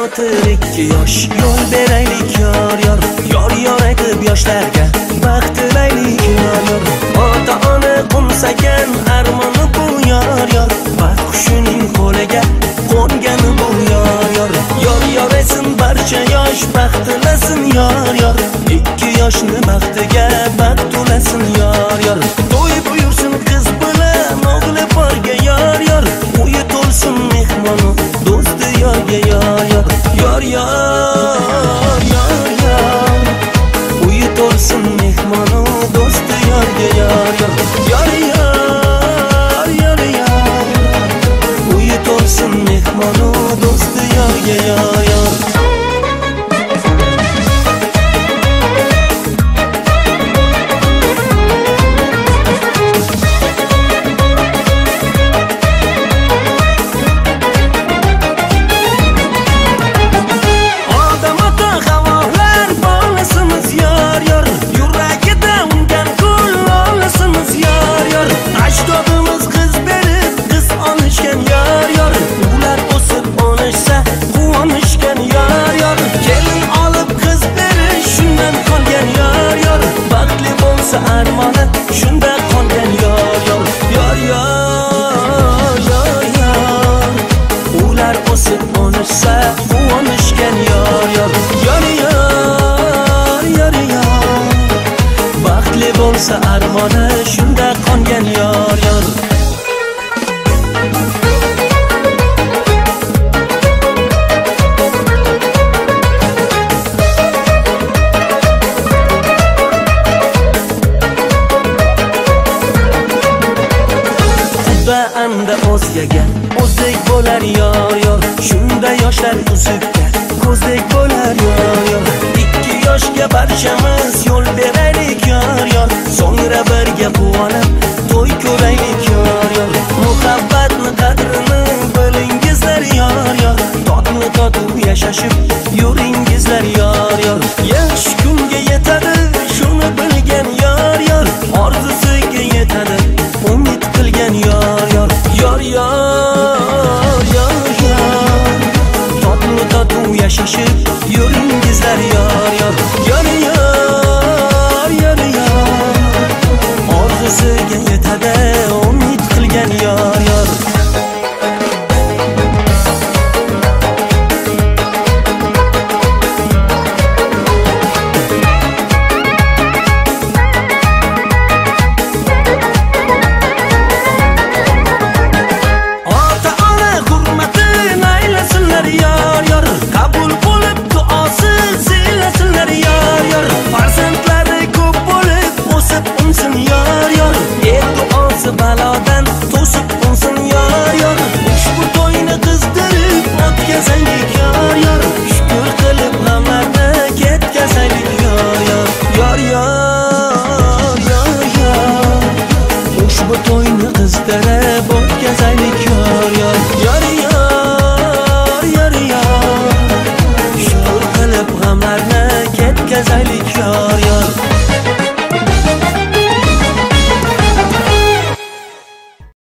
xavotir 2 yosh yo'l beraylik yor yor yor yor aytib yoshlarga baxt tilaylik yor yor ota ona qo'msagan armoni bu yor yor baxt qushining qo'liga qo'ngani bu yor yor yor yor aytsin barcha yosh baxt tilasin yor yor 2 yoshni baxtiga baxt to'lasin yor yor to'y buyursin qiz bilan o'g'li borga yor yor uyi to'lsin mehmonu do'sti yorga yor yor yor yor yor yor uyi to'lsin mehmonu do'sti yorga yor yor yor yor yor yor uyi to'lsin mehmonu do'sti yorga yor yor armoni shunda qolgan yor yor yor yor yor yor ular o'sib o'nishsa quvonishgan yor yor yor yor yor yor baxtli bo'lsa armoni shunda qolgan yor yor anda o'zgaga o'zdek bo'lar yor yor shunda yoshlar uzukka ko'zdek bo'lar yor yor 2 yoshga barchamiz yo'l beraylik yor yor so'ngra birga quvonib